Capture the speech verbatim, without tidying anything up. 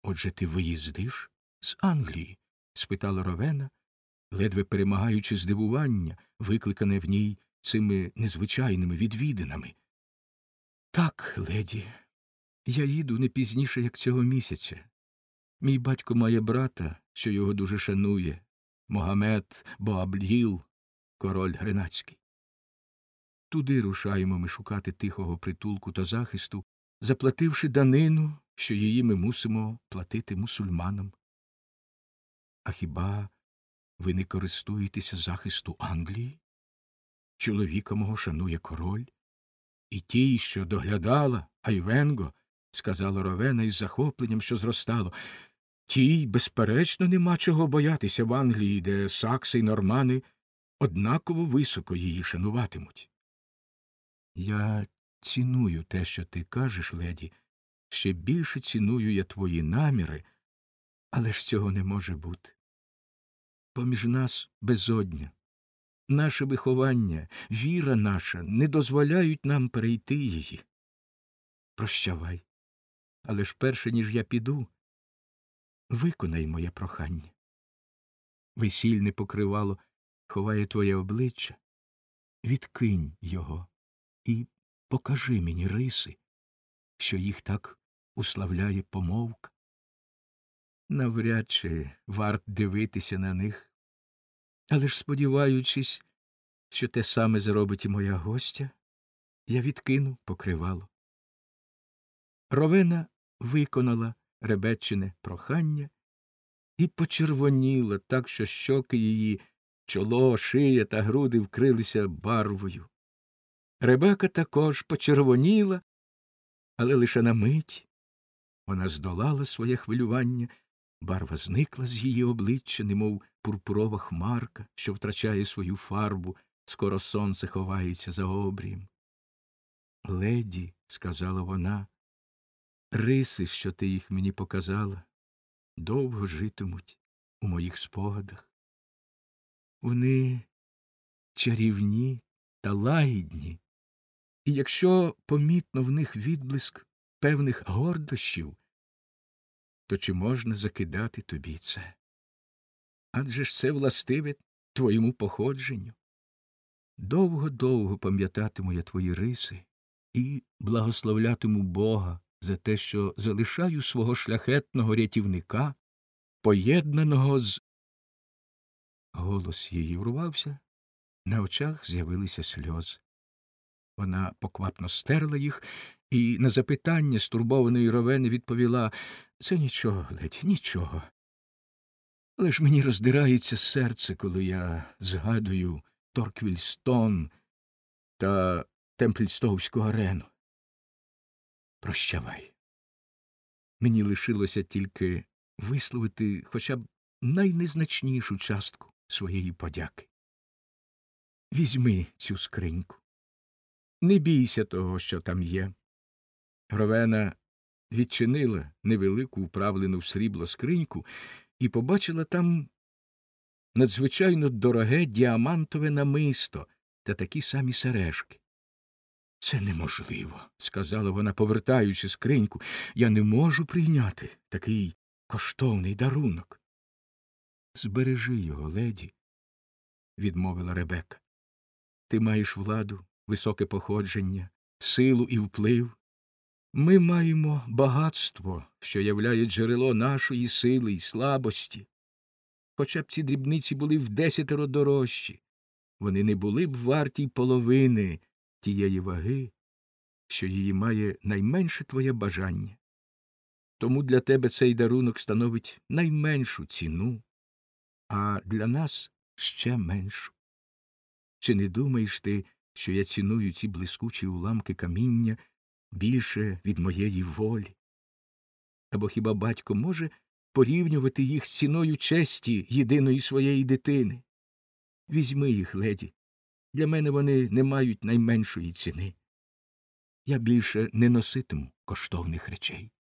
Отже, ти виїздиш з Англії? Спитала Ровена, ледве перемагаючи здивування, викликане в ній цими незвичайними відвідинами. Так, леді, я їду не пізніше, як цього місяця. Мій батько має брата, що його дуже шанує, Могамед Боабділ, король гренадський. Туди рушаємо ми шукати тихого притулку та захисту, заплативши данину, що її ми мусимо платити мусульманам. А хіба ви не користуєтеся захисту Англії? Чоловіка мого шанує король. І тій, що доглядала, Айвенго, сказала Ровена із захопленням, що зростало, тій, безперечно, нема чого боятися в Англії, де сакси й нормани однаково високо її шануватимуть. Я ціную те, що ти кажеш, леді, ще більше ціную я твої наміри, але ж цього не може бути. Поміж нас безодня. Наше виховання, віра наша не дозволяють нам перейти її. Прощавай. Але ж перше, ніж я піду, виконай моє прохання. Весільне покривало ховає твоє обличчя. Відкинь його і покажи мені риси, що їх так уславляє помовка. Навряд чи варт дивитися на них, але ж, сподіваючись, що те саме зробить і моя гостя, я відкину покривало. Ровена виконала Ребекчине прохання і почервоніла так, що щоки її, чоло, шия та груди вкрилися барвою. Ребека також почервоніла, але лише на мить. Вона здолала своє хвилювання, барва зникла з її обличчя, немов пурпурова хмарка, що втрачає свою фарбу, скоро сонце ховається за обрієм. «Леді», – сказала вона, – «риси, що ти їх мені показала, довго житимуть у моїх спогадах. Вони чарівні та лагідні, і якщо помітно в них відблиск певних гордощів, то чи можна закидати тобі це? Адже ж це властиве твоєму походженню. Довго-довго пам'ятатиму я твої риси і благословлятиму Бога за те, що залишаю свого шляхетного рятівника, поєднаного з... Голос її урвався, на очах з'явилися сльози. Вона поквапно стерла їх і на запитання стурбованої Ровени відповіла: «Це нічого, ледь, нічого. Але ж мені роздирається серце, коли я згадую Торквільстон та Темплстоуську арену. Прощавай. Мені лишилося тільки висловити хоча б найнезначнішу частку своєї подяки. Візьми цю скриньку. Не бійся того, що там є». Ровена відчинила невелику, вправлену в срібло скриньку і побачила там надзвичайно дороге діамантове намисто та такі самі сережки. «Це неможливо», – сказала вона, повертаючи скриньку. «Я не можу прийняти такий коштовний дарунок». «Збережи його, леді», – відмовила Ребека. «Ти маєш владу, високе походження, силу і вплив. Ми маємо багатство, що являє джерело нашої сили і слабості. Хоча б ці дрібниці були вдесятеро дорожчі, вони не були б варті й половини тієї ваги, що її має найменше твоє бажання. Тому для тебе цей дарунок становить найменшу ціну, а для нас ще меншу. Чи не думаєш ти, що я ціную ці блискучі уламки каміння більше від моєї волі? Або хіба батько може порівнювати їх з ціною честі єдиної своєї дитини? Візьми їх, леді. Для мене вони не мають найменшої ціни. Я більше не носитиму коштовних речей».